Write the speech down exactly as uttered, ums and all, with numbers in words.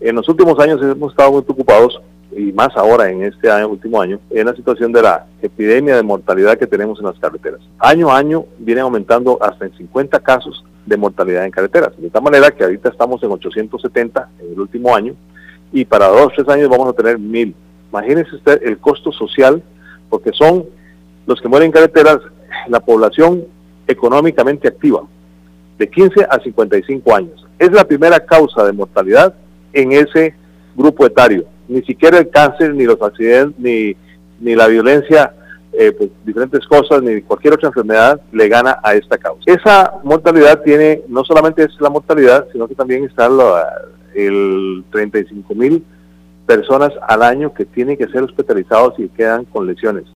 En los últimos años hemos estado muy preocupados, y más ahora en este año, último año, en la situación de la epidemia de mortalidad que tenemos en las carreteras. Año a año vienen aumentando hasta en cincuenta casos de mortalidad en carreteras, de tal manera que ahorita estamos en ochocientos setenta en el último año, y para dos o tres años vamos a tener mil. Imagínense usted el costo social, porque son los que mueren en carreteras la población económicamente activa, de quince a cincuenta y cinco años. Es la primera causa de mortalidad en ese grupo etario. Ni siquiera el cáncer, ni los accidentes, ni, ni la violencia, eh, pues, diferentes cosas, ni cualquier otra enfermedad le gana a esta causa. Esa mortalidad tiene, no solamente es la mortalidad, sino que también está la, el treinta y cinco mil personas al año que tienen que ser hospitalizados y quedan con lesiones.